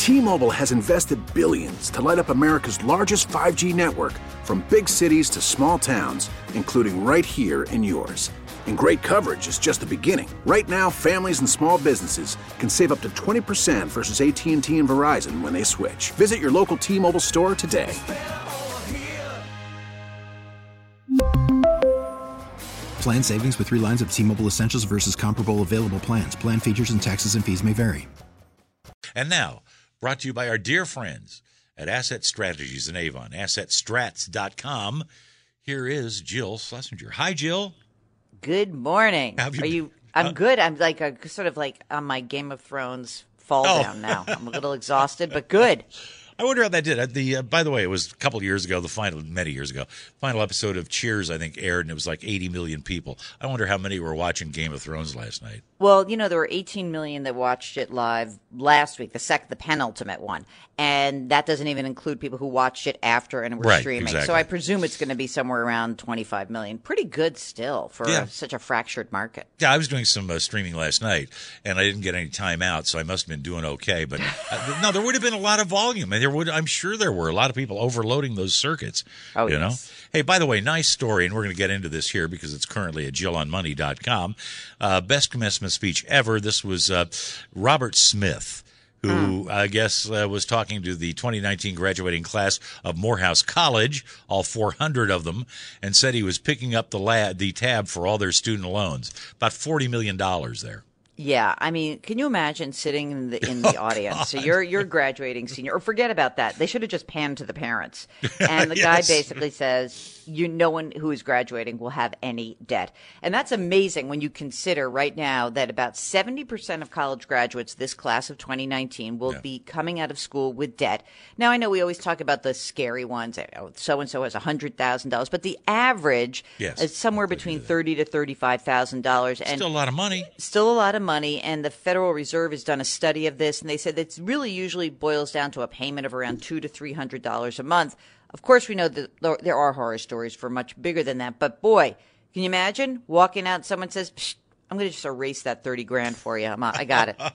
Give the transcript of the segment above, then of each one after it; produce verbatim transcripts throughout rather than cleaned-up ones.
T-Mobile has invested billions to light up America's largest five G network, from big cities to small towns, including right here in yours. And great coverage is just the beginning. Right now, families and small businesses can save up to twenty percent versus A T and T and Verizon when they switch. Visit your local T-Mobile store today. Plan savings with three lines of T-Mobile Essentials versus comparable available plans. Plan features and taxes and fees may vary. And now, brought to you by our dear friends at Asset Strategies in Avon, asset strats dot com. Here is Jill Schlesinger. Hi, Jill. Good morning. How have you Are been? you? I'm Huh? good. I'm like a, sort of like on my Game of Thrones fall Oh. down now. I'm a little exhausted, but good. I wonder how that did. Uh, The uh, by the way, it was a couple of years ago. The final, many years ago, final episode of Cheers, I think, aired, and it was like eighty million people. I wonder how many were watching Game of Thrones last night. Well, you know, there were eighteen million that watched it live last week, the sec, the penultimate one, and that doesn't even include people who watched it after and were Right, streaming. exactly. So I presume it's going to be somewhere around twenty-five million. Pretty good still for Yeah. a, such a fractured market. Yeah, I was doing some uh, streaming last night, and I didn't get any time out, so I must have been doing okay. But uh, no, there would have been a lot of volume, and there would, I'm sure there were a lot of people overloading those circuits. Oh, you know. yes. Hey, by the way, nice story, and we're going to get into this here because it's currently at jill on money dot com. Uh, best commencement speech ever. This was uh, Robert Smith, who I guess uh, was talking to the twenty nineteen graduating class of Morehouse College, all four hundred of them, and said he was picking up the la- the tab for all their student loans, about forty million dollars there. Yeah, I mean, can you imagine sitting in the in the Oh, audience? God. So you're you're graduating senior, or forget about that. They should have just panned to the parents. And the Yes. guy basically says, "You, no one who is graduating will have any debt." And that's amazing when you consider right now that about seventy percent of college graduates this class of twenty nineteen will Yeah. be coming out of school with debt. Now, I know we always talk about the scary ones. So and so has one hundred thousand dollars, but the average Yes. is somewhere between thirty to thirty-five thousand dollars, and Still a lot of money. still a lot of money, and the Federal Reserve has done a study of this, and they said that it's really usually boils down to a payment of around two to three hundred dollars a month. Of course, we know that there- there are horror stories for much bigger than that, but boy, can you imagine walking out and someone says, Psh, "I'm going to just erase that thirty grand for you. I'm, I got it."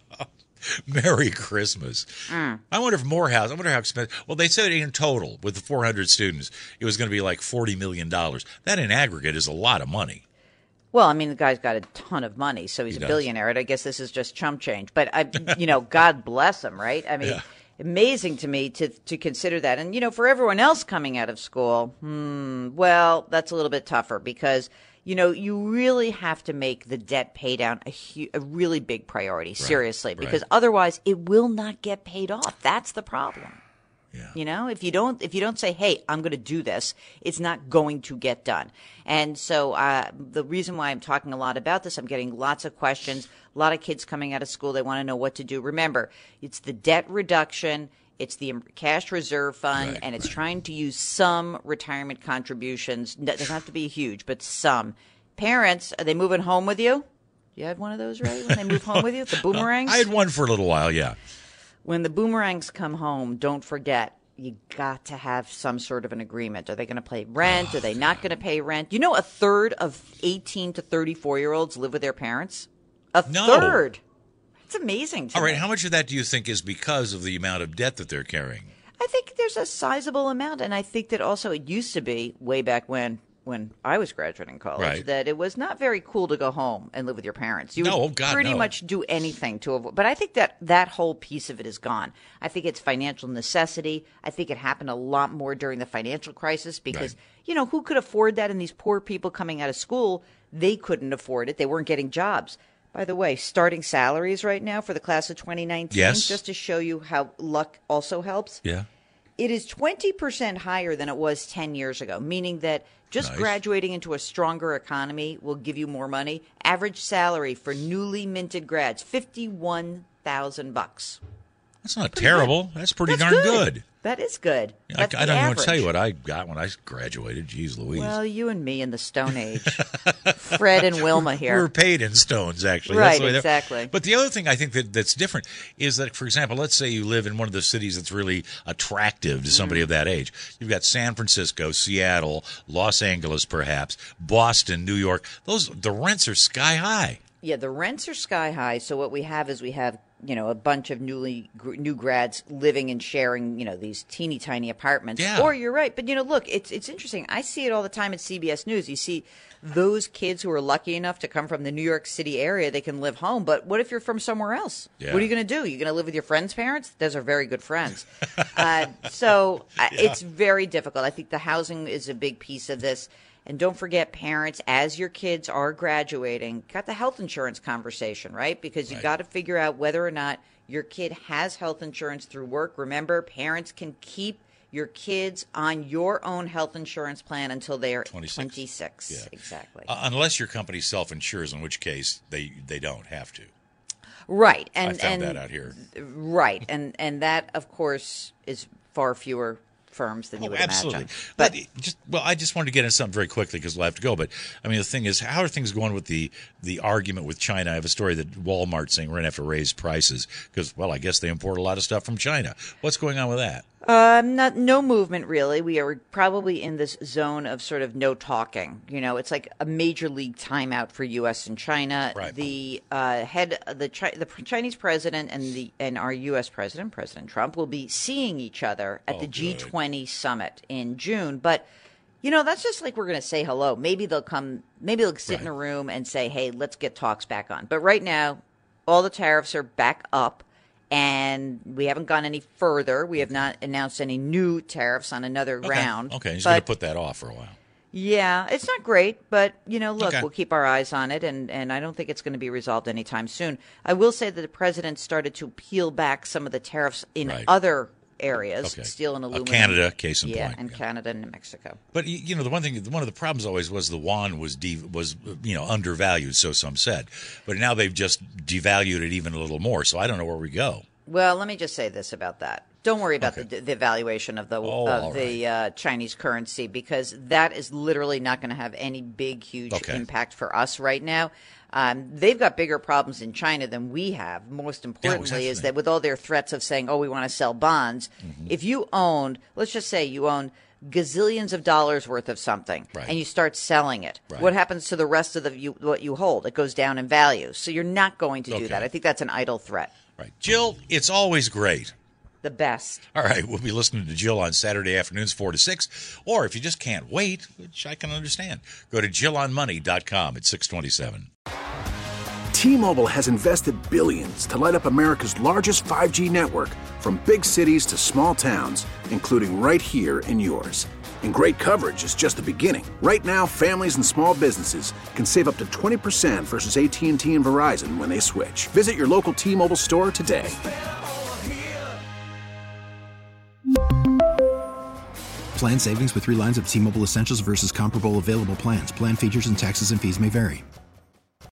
Merry Christmas. Mm. I wonder if Morehouse, I wonder how expensive. Well, they said in total, with the four hundred students, it was going to be like forty million dollars. That in aggregate is a lot of money. Well, I mean, the guy's got a ton of money, so he's He a does. billionaire. And I guess this is just chump change. But, I, you know, God bless him, right? I mean, Yeah. amazing to me to to consider that. And, you know, for everyone else coming out of school, hmm, well, that's a little bit tougher because, you know, you really have to make the debt pay down a, hu- a really big priority, seriously, because right. otherwise it will not get paid off. That's the problem. Yeah. You know, if you don't if you don't say, "Hey, I'm going to do this," it's not going to get done. And so uh, the reason why I'm talking a lot about this, I'm getting lots of questions. A lot of kids coming out of school, they want to know what to do. Remember, it's the debt reduction, it's the cash reserve fund, Right, and it's right. trying to use some retirement contributions. It doesn't have to be huge, but some. Parents, are they moving home with you? You had one of those, right? When they move home with you, the boomerangs. I had one for a little while, yeah. When the boomerangs come home, don't forget, you got to have some sort of an agreement. Are they going to pay rent? Are they not going to pay rent? You know, a third of eighteen to thirty-four-year-olds live with their parents? A No. third. It's amazing to All right, me. how much of that do you think is because of the amount of debt that they're carrying? I think there's a sizable amount, and I think that also it used to be, way back when, when I was graduating college, Right. that it was not very cool to go home and live with your parents. You No, would oh, God, pretty no. much do anything to avoid. But I think that that whole piece of it is gone. I think it's financial necessity. I think it happened a lot more during the financial crisis because, Right. you know, who could afford that? And these poor people coming out of school, they couldn't afford it. They weren't getting jobs. By the way, starting salaries right now for the class of twenty nineteen, Yes. just to show you how luck also helps. Yeah. It is twenty percent higher than it was ten years ago, meaning that just Nice. graduating into a stronger economy will give you more money. Average salary for newly minted grads, fifty-one thousand bucks. That's not terrible. That's pretty That's darn good. good. That is good. I, That's I the don't even want average. to tell you what I got when I graduated. Jeez Louise. Well, you and me in the Stone Age. Fred and Wilma we here. were paid in stones, actually. Right, That's the way they- exactly. But the other thing I think that, that's different is that, for example, let's say you live in one of the cities that's really attractive to somebody Mm. of that age. You've got San Francisco, Seattle, Los Angeles, perhaps, Boston, New York. Those the rents are sky high. Yeah, the rents are sky high. So what we have is we have you know, a bunch of newly new grads living and sharing, you know, these teeny tiny apartments. Yeah. Or you're right, but you know, look, it's it's interesting. I see it all the time at C B S News. You see those kids who are lucky enough to come from the New York City area, they can live home. But what if you're from somewhere else? Yeah. What are you going to do? You're going to live with your friends' parents? Those are very good friends. uh, so uh, Yeah. it's very difficult. I think the housing is a big piece of this. And don't forget, parents, as your kids are graduating, got the health insurance conversation, right? Because you Right. got to figure out whether or not your kid has health insurance through work. Remember, parents can keep your kids on your own health insurance plan until they are twenty-six. twenty-six. Yeah. Exactly. Uh, unless your company self-insures, in which case they, they don't have to. Right. And I found and, that out here. Right. And and that, of course, is far fewer firms than you Oh, would absolutely. imagine. But, But just well, I just wanted to get into something very quickly because we'll have to go. But I mean, the thing is, how are things going with the the argument with China? I have a story that Walmart's saying we're going to have to raise prices because, well, I guess they import a lot of stuff from China. What's going on with that? Um, not no movement really. We are probably in this zone of sort of no talking. You know, it's like a major league timeout for U S and China. Right. The uh, head, the Chi- the Chinese president and the and our U S president, President Trump, will be seeing each other at Oh, the G good. twenty summit in June. But you know, that's just like we're going to say hello. Maybe they'll come. Maybe they'll sit in a Right. room and say, "Hey, let's get talks back on." But right now, all the tariffs are back up. And we haven't gone any further. We have not announced any new tariffs on another Okay. round. Okay, he's But, going to put that off for a while. yeah, it's not great, but you know, look, Okay. we'll keep our eyes on it, and, and I don't think it's going to be resolved anytime soon. I will say that the president started to peel back some of the tariffs in Right. other areas, Okay. steel and Uh, aluminum. Canada, case in yeah, point. and Yeah. Canada and Mexico. But y- you know, the one thing, one of the problems always was the yuan was de, was you know undervalued, so some said. But now they've just devalued it even a little more. So I don't know where we go. Well, let me just say this about that. Don't worry about Okay. the, the valuation of the Oh, all of the uh, Chinese currency because that is literally not going to have any big, huge Okay. impact for us right now. Um, they've got bigger problems in China than we have. Most importantly, exactly. is that with all their threats of saying, "Oh, we want to sell bonds," Mm-hmm. if you owned, let's just say you own gazillions of dollars worth of something, Right. and you start selling it, Right. what happens to the rest of the you, what you hold? It goes down in value. So you're not going to do Okay. that. I think that's an idle threat. Right, Jill, it's always great. The best. All right, we'll be listening to Jill on Saturday afternoons, four to six. Or if you just can't wait, which I can understand, go to jill on money dot com at six twenty-seven. T-Mobile has invested billions to light up America's largest five G network, from big cities to small towns, including right here in yours. And great coverage is just the beginning. Right now, families and small businesses can save up to twenty percent versus A T and T and Verizon when they switch. Visit your local T-Mobile store today. Plan savings with three lines of T-Mobile Essentials versus comparable available plans. Plan features and taxes and fees may vary.